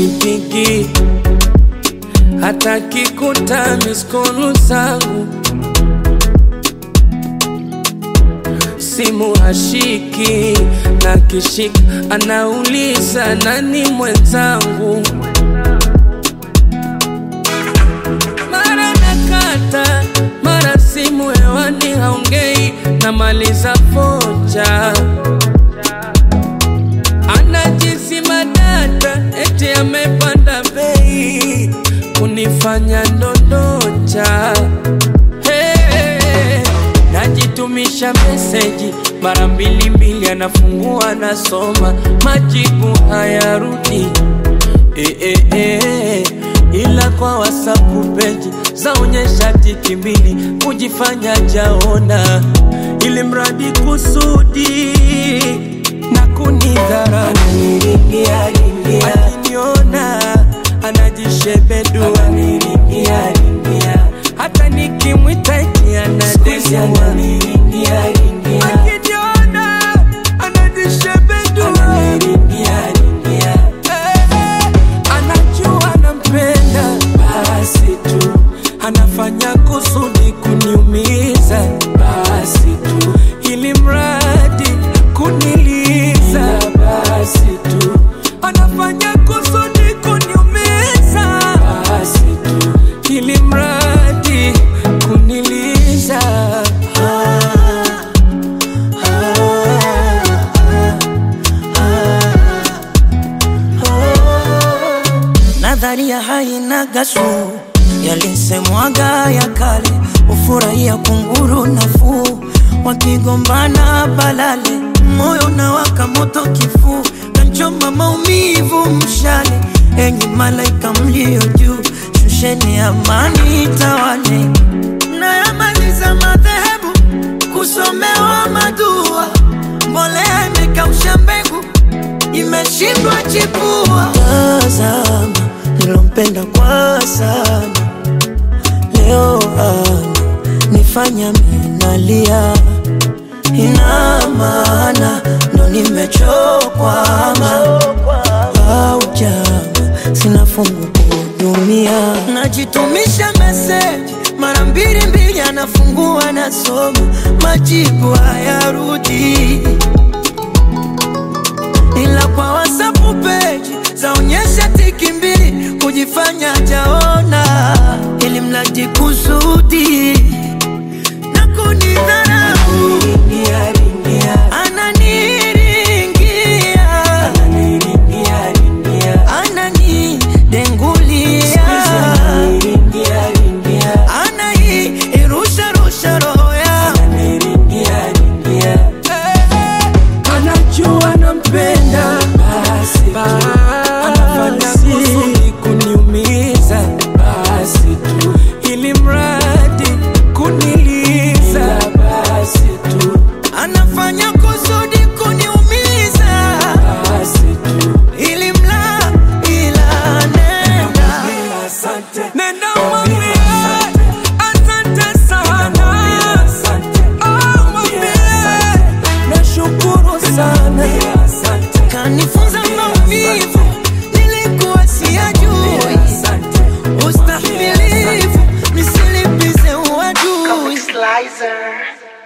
hanipigi, hata kikuta miskolu zangu. Simu hashiki, na kishika anauliza nani mwenzangu. Mara nakata, mara simu hewani haongei, namaliza foja. Anajizima data, eti amepanda bei, kunifanya ndondocha. Najitumisha meseji mara mbili, anafungua nasoma, majibu hayarudi. Ila kwa WhatsApp page zaonyesha tiki mbili, kujifanya jaona, ili mradi kusudi na kunidharau. Akiniona anajishebedu, hata nikimwita eti anadesiwa. Akiniona anajishebedu, anajua nampenda, basi tu anafanya kusudi kuniumiza, basi tu ili mradi kuniliza, basi tu anafanya kusudi kuniumiza, basi tu ili mradi kuniliza. Nadharia haina gasu, yalisemwaga ya kale, ufurahia kunguru nafuu, wakigombana balale, moyo na waka moto kifuu, kanchoma maumivu mshale. Enyi malaika mlio juu, shusheni amani tawale. Na yamaliza madhehebu, kusomewa madua, mbolea imekausha mbegu, imeshindwa chipua. Tazama nilompenda kwa sana, leo nifanya minalia. Ina maana ndo nimechokwa au jama, sina fungu kuhudumia. Najitumisha message mara mbili, anafungua nasoma, majibu hayarudi. Ila kwa WhatsApp page zaonyesha tiki mbili, kujifanya jaona, ili mradi kusudi na kunidharau. Ananidengulia, irusha roho ya. Anajua nampenda, basi anafanya kusudi kuniumiza, basi tu ili mradi kuniliza, basi tu Anafanya kusudi kuniumiza, basi tu ili ila nenda. nenda mwambie asante sana. Oh mwambie nashukuru sana, Kanifunza maumivu, nilikuwa siyajui. Ustahimilivu, nisilipize uadui. Slicer.